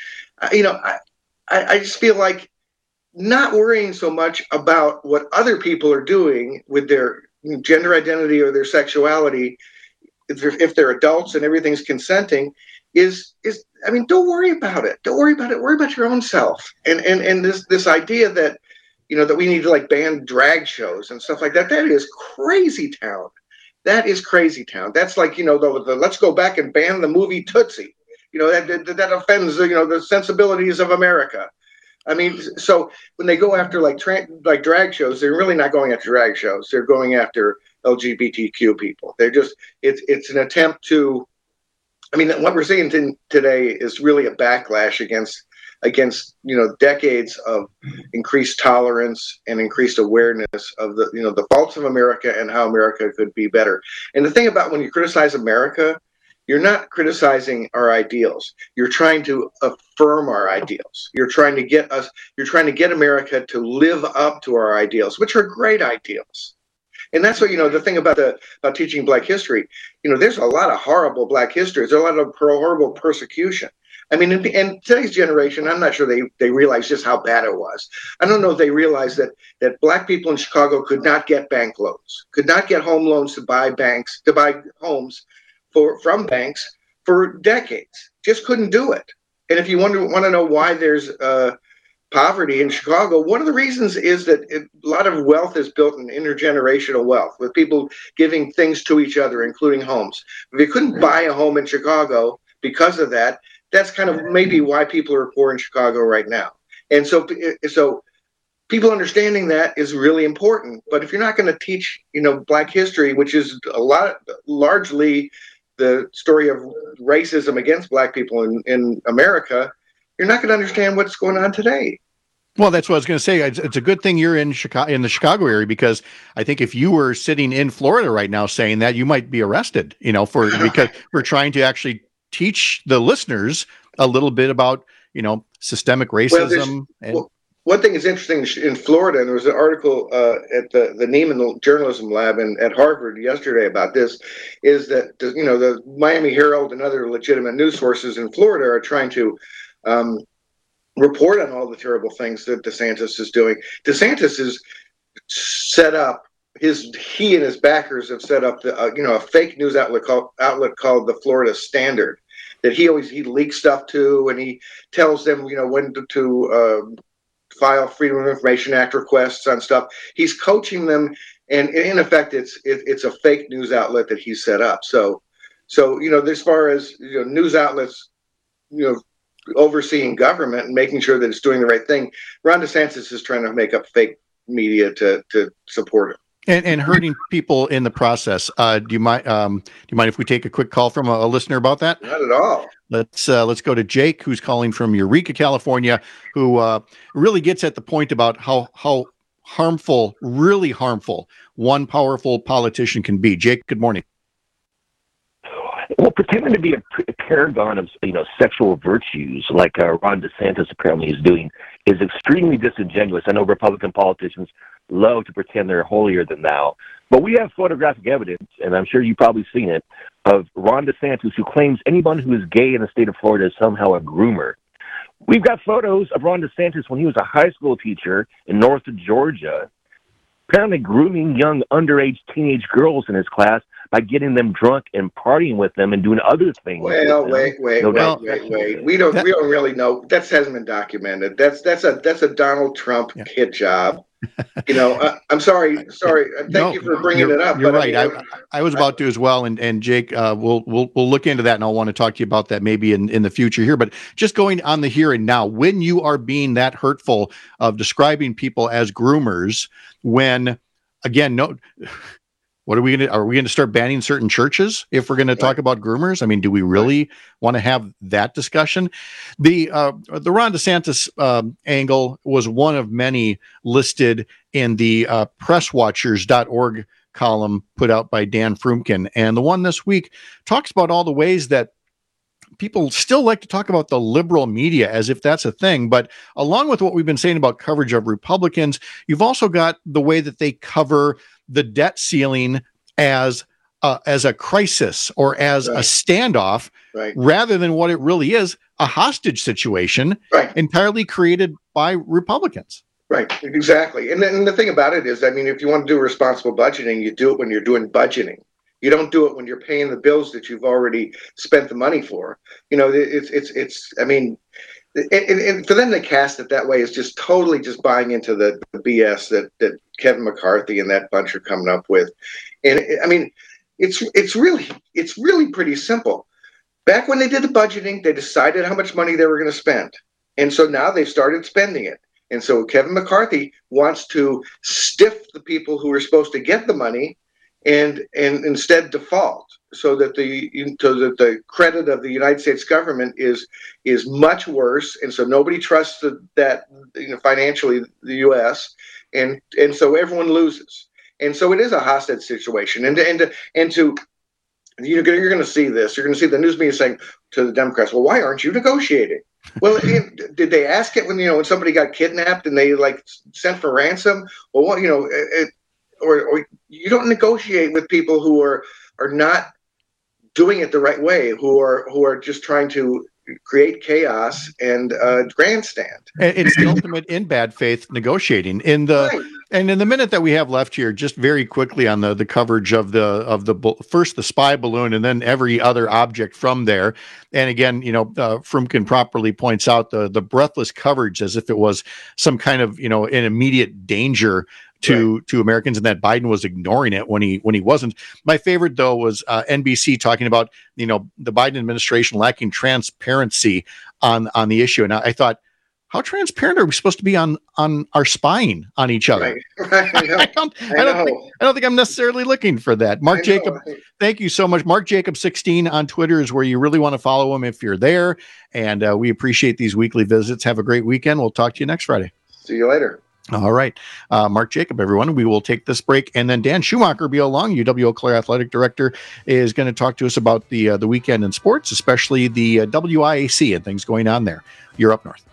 I just feel like not worrying so much about what other people are doing with their gender identity or their sexuality, if they're adults and everything's consenting, don't worry about it. Don't worry about it. Worry about your own self. And this idea that that we need to ban drag shows and stuff like that. That is crazy town. That is crazy town. That's the let's go back and ban the movie Tootsie. That offends the sensibilities of America. I mean, so when they go after drag shows, they're really not going after drag shows. They're going after LGBTQ people. They're just it's an attempt to. I mean, what we're seeing today is really a backlash against decades of increased tolerance and increased awareness of the faults of America and how America could be better. And the thing about when you criticize America, you're not criticizing our ideals. You're trying to affirm our ideals. You're trying to get America to live up to our ideals, which are great ideals. And that's what, the thing about teaching Black history, there's a lot of horrible Black history. There's a lot of horrible persecution. I mean, in today's generation, I'm not sure they realize just how bad it was. I don't know if they realize that Black people in Chicago could not get bank loans, could not get home loans to buy homes from banks for decades. Just couldn't do it. And if you want to know why there's poverty in Chicago, one of the reasons is that a lot of wealth is built in intergenerational wealth, with people giving things to each other, including homes. If you couldn't buy a home in Chicago because of that, that's kind of maybe why people are poor in Chicago right now. And so people understanding that is really important. But if you're not going to teach, Black history, which is largely the story of racism against Black people in America, you're not going to understand what's going on today. Well, that's what I was going to say. It's a good thing you're in the Chicago area, because I think if you were sitting in Florida right now saying that, you might be arrested, because we're trying to actually teach the listeners a little bit about, systemic racism. One thing is interesting in Florida, and there was an article at the Neiman Journalism Lab at Harvard yesterday about this, is that, the Miami Herald and other legitimate news sources in Florida are trying to report on all the terrible things that DeSantis is doing. DeSantis is set up, he and his backers have set up a fake news outlet called the Florida Standard, that he leaks stuff to, and he tells them when to file Freedom of Information Act requests on stuff. He's coaching them, and in effect, it's a fake news outlet that he's set up. So as far as news outlets, overseeing government and making sure that it's doing the right thing, Ron DeSantis is trying to make up fake media to support it. And hurting people in the process. Do you mind if we take a quick call from a listener about that? Not at all. Let's go to Jake, who's calling from Eureka, California, who really gets at the point about how harmful, really harmful, one powerful politician can be. Jake, good morning. Well, pretending to be a paragon of sexual virtues like Ron DeSantis apparently is doing is extremely disingenuous. I know Republican politicians love to pretend they're holier than thou, but we have photographic evidence, and I'm sure you've probably seen it, of Ron DeSantis, who claims anyone who is gay in the state of Florida is somehow a groomer. We've got photos of Ron DeSantis when he was a high school teacher in north of Georgia, apparently grooming young underage teenage girls in his class by getting them drunk and partying with them and doing other things. Well, wait. We don't really know. That hasn't been documented. That's a Donald Trump hit job. I'm sorry. Thank you for bringing it up. You're right. I was about to as well. And Jake, we'll look into that, and I'll want to talk to you about that maybe in the future here. But just going on the here and now, when you are being that hurtful of describing people as groomers, when again, what are we going to start banning certain churches if we're going to talk about groomers? I mean, do we really want to have that discussion? The Ron DeSantis angle was one of many listed in the presswatchers.org column put out by Dan Frumkin. And the one this week talks about all the ways that people still like to talk about the liberal media as if that's a thing. But along with what we've been saying about coverage of Republicans, you've also got the way that they cover the debt ceiling as a crisis or as a standoff, rather than what it really is, a hostage situation entirely created by Republicans. Right, exactly. And the thing about it is, I mean, if you want to do responsible budgeting, you do it when you're doing budgeting. You don't do it when you're paying the bills that you've already spent the money for. I mean, and for them to cast it that way is just totally just buying into the BS that Kevin McCarthy and that bunch are coming up with. And I mean, it's really pretty simple. Back when they did the budgeting, they decided how much money they were going to spend. And so now they've started spending it. And so Kevin McCarthy wants to stiff the people who are supposed to get the money and instead default, so that the credit of the United States government is much worse, and so nobody trusts that financially the U.S. and so everyone loses, and so it is a hostage situation, and to you're going to see this. You're going to see the news media saying to the Democrats, "Well, why aren't you negotiating?" Well, did they ask it when somebody got kidnapped and they sent for ransom? Well, or you don't negotiate with people who are not doing it the right way, who are just trying to create chaos and grandstand. It's the ultimate in bad faith negotiating. And in the minute that we have left here, just very quickly on the coverage of first the spy balloon and then every other object from there. And again, Frumkin properly points out the breathless coverage as if it was some kind of an immediate danger to Americans, and that Biden was ignoring it when he wasn't. My favorite though was NBC talking about the Biden administration lacking transparency on the issue, and I thought, how transparent are we supposed to be on our spying on each other? Right. I don't think I'm necessarily looking for that. Mark Jacob, thank you so much. Mark Jacob 16 on Twitter is where you really want to follow him if you're there, and we appreciate these weekly visits. Have a great weekend. We'll talk to you next Friday. See you later. All right. Mark Jacob, everyone. We will take this break, and then Dan Schumacher will be along. UW-Eau Claire Athletic Director is going to talk to us about the weekend in sports, especially the WIAC and things going on there. You're up north.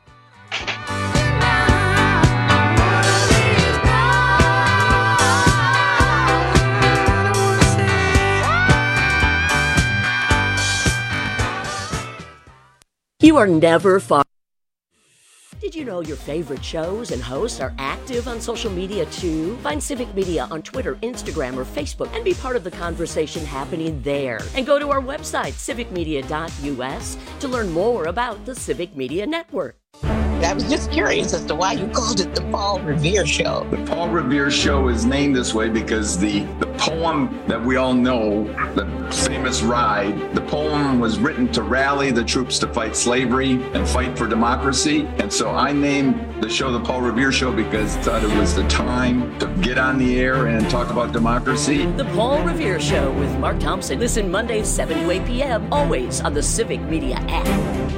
You are never far. Did you know your favorite shows and hosts are active on social media too? Find Civic Media on Twitter, Instagram, or Facebook and be part of the conversation happening there. And go to our website, civicmedia.us, to learn more about the Civic Media Network. I was just curious as to why you called it the Paul Revere Show. The Paul Revere Show is named this way because the poem that we all know, the famous ride, the poem was written to rally the troops to fight slavery and fight for democracy. And so I named the show the Paul Revere Show because I thought it was the time to get on the air and talk about democracy. The Paul Revere Show with Mark Thompson. Listen Mondays 7 to 8 p.m. always on the Civic Media app.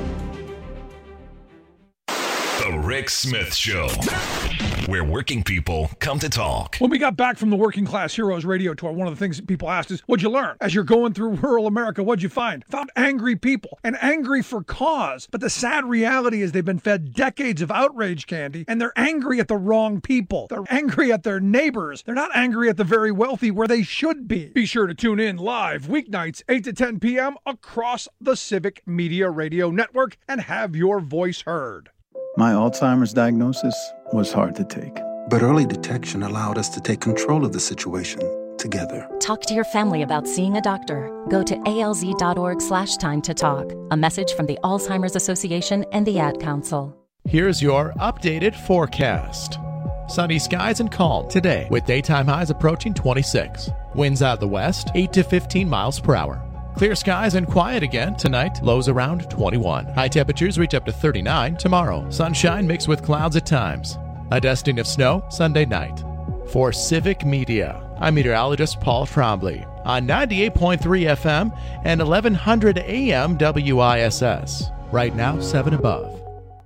The Rick Smith Show, where working people come to talk. When we got back from the Working Class Heroes radio tour, one of the things that people asked is, what'd you learn? As you're going through rural America, what'd you find? Found angry people, and angry for cause. But the sad reality is they've been fed decades of outrage candy, and they're angry at the wrong people. They're angry at their neighbors. They're not angry at the very wealthy where they should be. Be sure to tune in live weeknights 8 to 10 p.m. across the Civic Media Radio Network and have your voice heard. My Alzheimer's diagnosis was hard to take. But early detection allowed us to take control of the situation together. Talk to your family about seeing a doctor. Go to alz.org/time to talk. A message from the Alzheimer's Association and the Ad Council. Here's your updated forecast. Sunny skies and calm today with daytime highs approaching 26. Winds out of the west, 8 to 15 miles per hour. Clear skies and quiet again tonight, lows around 21. High temperatures reach up to 39 tomorrow. Sunshine mixed with clouds at times. A dusting of snow Sunday night. For Civic Media, I'm meteorologist Paul Trombley on 98.3 FM and 1100 AM WISS. Right now, 7 above.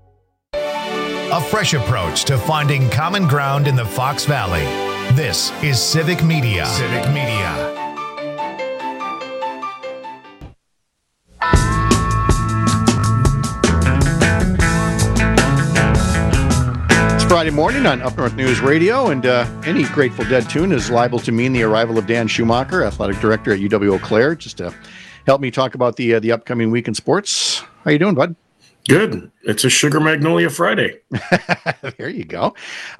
A fresh approach to finding common ground in the Fox Valley. This is Civic Media. Civic Media. Friday morning on Up North News Radio, and any Grateful Dead tune is liable to mean the arrival of Dan Schumacher, athletic director at UW Eau Claire, just to help me talk about the upcoming week in sports. How you doing, bud? Good. It's a Sugar Magnolia Friday. There you go.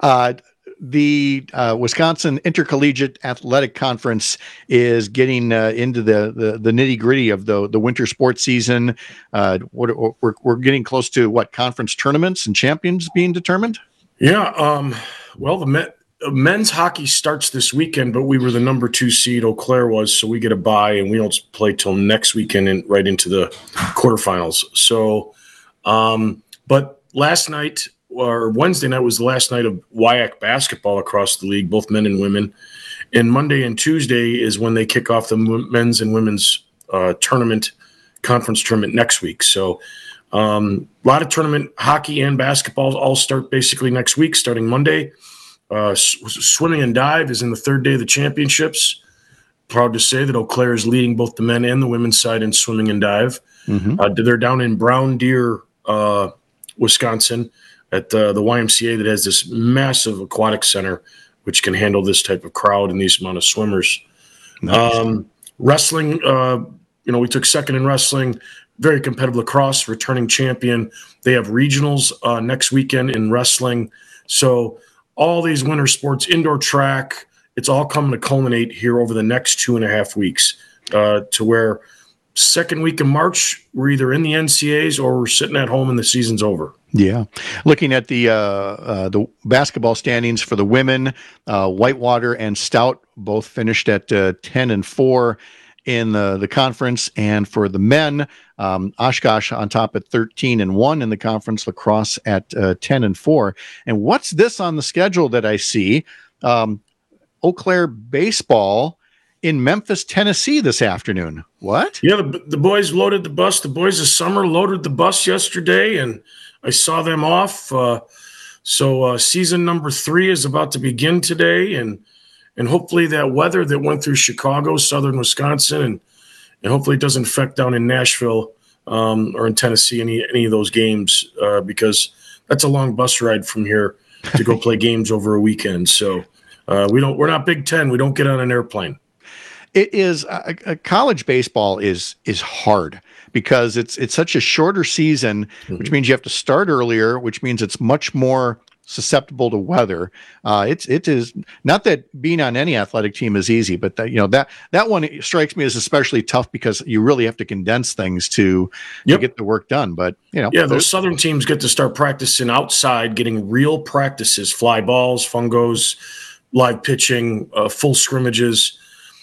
The Wisconsin Intercollegiate Athletic Conference is getting into the nitty-gritty of the winter sports season. We're getting close to what, conference tournaments and champions being determined? Yeah, well, the men's hockey starts this weekend, but we were the number 2 seed, Eau Claire was, so we get a bye, and we don't play till next weekend and right into the quarterfinals. So, but last night, or Wednesday night, was the last night of WIAC basketball across the league, both men and women. And Monday and Tuesday is when they kick off the men's and women's conference tournament next week. So, a lot of tournament hockey and basketball all start basically next week, starting Monday. Swimming and dive is in the 3rd day of the championships. Proud to say that Eau Claire is leading both the men and the women's side in swimming and dive. Mm-hmm. They're down in Brown Deer, Wisconsin, at the YMCA that has this massive aquatic center, which can handle this type of crowd and these amount of swimmers. Nice. Wrestling, we took second in wrestling. Very competitive lacrosse, returning champion. They have regionals next weekend in wrestling. So all these winter sports, indoor track, it's all coming to culminate here over the next 2.5 weeks to where second week of March, we're either in the NCAAs or we're sitting at home and the season's over. Yeah. Looking at the basketball standings for the women, Whitewater and Stout both finished at 10-4 in the conference, and for the men, Oshkosh on top at 13-1 in the conference, lacrosse at 10-4. And what's this on the schedule that I see? Eau Claire baseball in Memphis, Tennessee this afternoon. What? Yeah, the boys loaded the bus. The boys of summer loaded the bus yesterday, and I saw them off. So season number 3 is about to begin today, and hopefully that weather that went through Chicago, southern Wisconsin, and hopefully it doesn't affect down in Nashville or in Tennessee any of those games because that's a long bus ride from here to go play games over a weekend. So we're not Big Ten. We don't get on an airplane. It is college baseball is hard because it's such a shorter season, which means you have to start earlier, which means it's much more susceptible to weather. It is not that being on any athletic team is easy, but that one strikes me as especially tough because you really have to condense things to get the work done. But those southern teams get to start practicing outside, getting real practices, fly balls, fungos, live pitching, full scrimmages.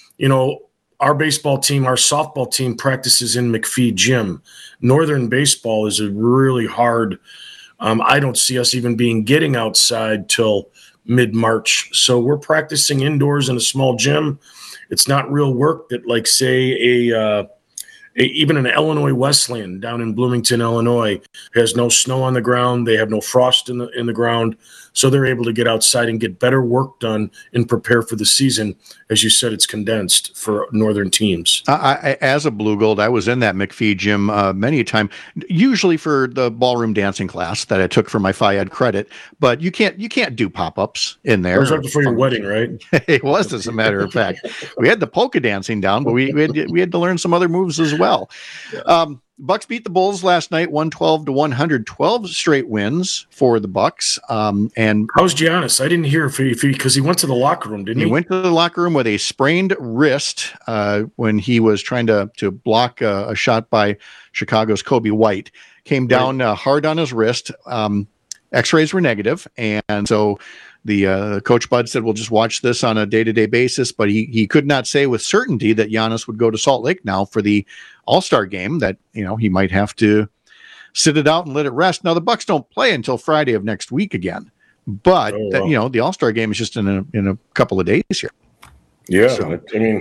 Our baseball team, our softball team practices in McPhee Gym. Northern baseball is a really hard. I don't see us even getting outside till mid-March. So we're practicing indoors in a small gym. It's not real work that, like, say, even an Illinois Wesleyan down in Bloomington, Illinois, has no snow on the ground. They have no frost in the ground. So they're able to get outside and get better work done and prepare for the season. As you said, it's condensed for northern teams. As a Blue Gold, I was in that McPhee Gym many a time, usually for the ballroom dancing class that I took for my Phi Ed credit. But you can't do pop-ups in there. It was right before your wedding, right? It was, as a matter of fact. We had the polka dancing down, but we had to learn some other moves as well. Bucks beat the Bulls last night, 112-100, 12 straight wins for the Bucks. And how's Giannis? I didn't hear if because he went to the locker room, didn't he? He went to the locker room with a sprained wrist when he was trying to block a shot by Chicago's Kobe White. Came down hard on his wrist. X-rays were negative, and so the Coach Bud said, we'll just watch this on a day-to-day basis, but he could not say with certainty that Giannis would go to Salt Lake now for the All-Star game, that, he might have to sit it out and let it rest. Now, the Bucks don't play until Friday of next week again, but the All-Star game is just in a couple of days here. Yeah, so,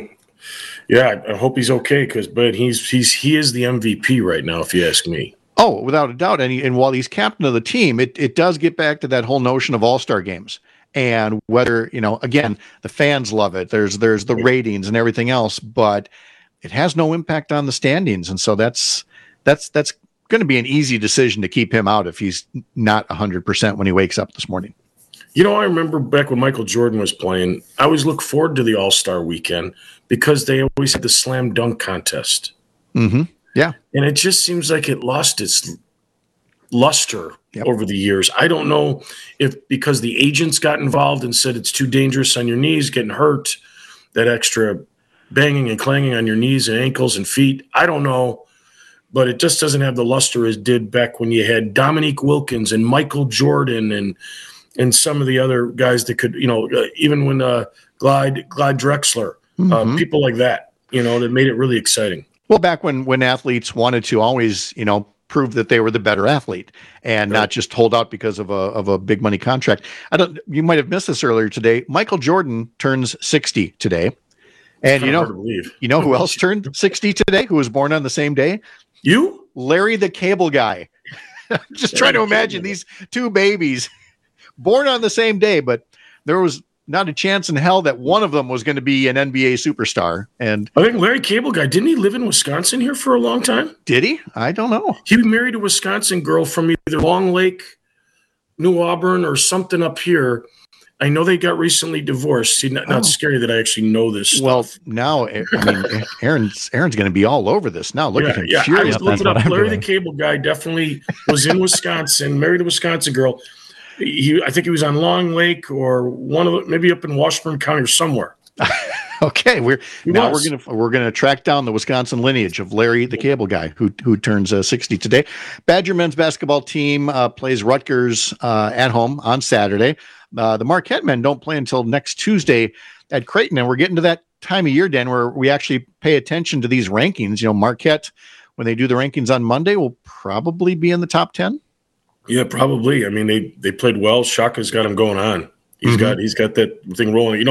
I hope he's okay, but he is the MVP right now, if you ask me. Oh, without a doubt. And while he's captain of the team, it does get back to that whole notion of All-Star games. And whether, again, the fans love it. There's the ratings and everything else, but it has no impact on the standings. And so that's going to be an easy decision to keep him out if he's not 100% when he wakes up this morning. I remember back when Michael Jordan was playing, I always look forward to the All-Star weekend because they always had the slam dunk contest. Mm-hmm. Yeah. And it just seems like it lost its luster over the years. I don't know if because the agents got involved and said it's too dangerous on your knees, getting hurt, that extra banging and clanging on your knees and ankles and feet. I don't know, but it just doesn't have the luster as did back when you had Dominique Wilkins and Michael Jordan and some of the other guys that could, even when Clyde Drexler, people like that, that made it really exciting. Well, back when athletes wanted to always, prove that they were the better athlete and not just hold out because of a big money contract. You might have missed this earlier today. Michael Jordan turns 60 today. And you know who else turned 60 today, who was born on the same day? You? Larry the Cable Guy. Just trying to imagine these two babies born on the same day, but there was not a chance in hell that one of them was going to be an NBA superstar. And I think Larry Cable Guy, didn't he live in Wisconsin here for a long time? Did he? I don't know. He married a Wisconsin girl from either Long Lake, New Auburn, or something up here. I know they got recently divorced. See, not scary that I actually know this stuff. Well, now, Aaron's going to be all over this now. Look at him. Yeah, I was looking up. Larry the Cable Guy definitely was in Wisconsin, married a Wisconsin girl. I think he was on Long Lake or maybe up in Washburn County or somewhere. Okay, we're gonna track down the Wisconsin lineage of Larry the Cable Guy, who turns 60 today. Badger men's basketball team plays Rutgers at home on Saturday. The Marquette men don't play until next Tuesday at Creighton, and we're getting to that time of year, Dan, where we actually pay attention to these rankings. Marquette, when they do the rankings on Monday, will probably be in the top 10. Yeah, probably. They played well. Shaka's got him going on. He's got that thing rolling.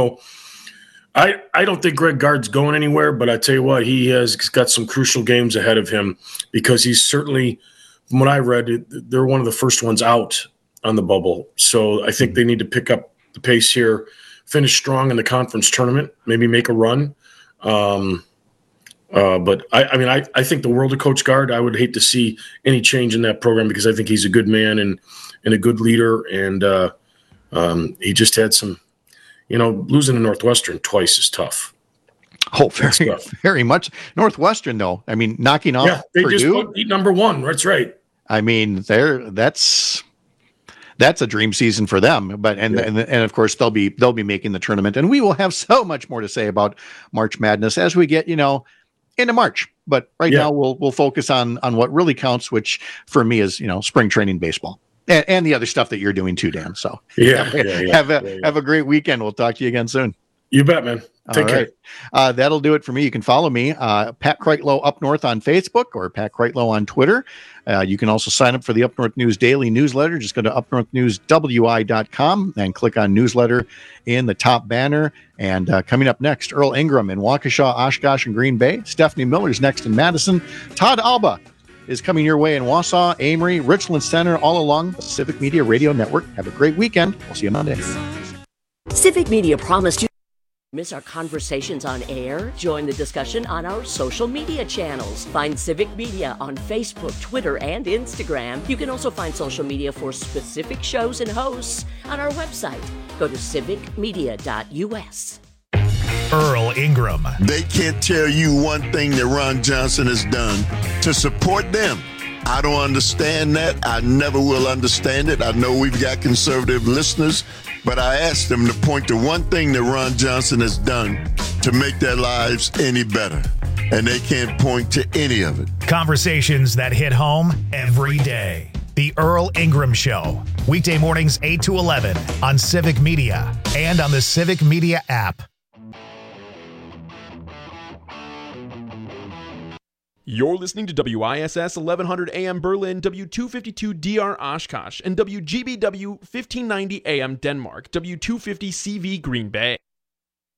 I don't think Greg Gard's going anywhere, but I tell you what, he has got some crucial games ahead of him because he's certainly, from what I read, they're one of the first ones out on the bubble. So I think they need to pick up the pace here, finish strong in the conference tournament, maybe make a run. But I think the world of Coach Gard. I would hate to see any change in that program because I think he's a good man and a good leader. And he just had some, losing to Northwestern twice is tough. Oh, very much. Northwestern, though. Knocking off they Purdue. just beat number one. That's right. That's a dream season for them. But and of course they'll be making the tournament, and we will have so much more to say about March Madness as we get into March. But now we'll focus on what really counts, which for me is spring training baseball and the other stuff that you're doing too, Dan. So have a great weekend. We'll talk to you again soon. You bet, man. Take care. That'll do it for me. You can follow me, Pat Kreitlow Up North on Facebook or Pat Kreitlow on Twitter. You can also sign up for the Up North News Daily newsletter. Just go to upnorthnewswi.com and click on newsletter in the top banner. And coming up next, Earl Ingram in Waukesha, Oshkosh, and Green Bay. Stephanie Miller's next in Madison. Todd Alba is coming your way in Wausau, Amory, Richland Center, all along the Civic Media Radio Network. Have a great weekend. We'll see you Monday. Civic Media promised you. Miss our conversations on air? Join the discussion on our social media channels. Find Civic Media on Facebook, Twitter, and Instagram. You can also find social media for specific shows and hosts on our website. Go to civicmedia.us. Earl Ingram. They can't tell you one thing that Ron Johnson has done to support them. I don't understand that. I never will understand it. I know we've got conservative listeners, but I asked them to point to one thing that Ron Johnson has done to make their lives any better. And they can't point to any of it. Conversations that hit home every day. The Earl Ingram Show. Weekday mornings 8 to 11 on Civic Media and on the Civic Media app. You're listening to WISS 1100 AM Berlin, W252 DR Oshkosh, and WGBW 1590 AM Denmark, W250 CV Green Bay.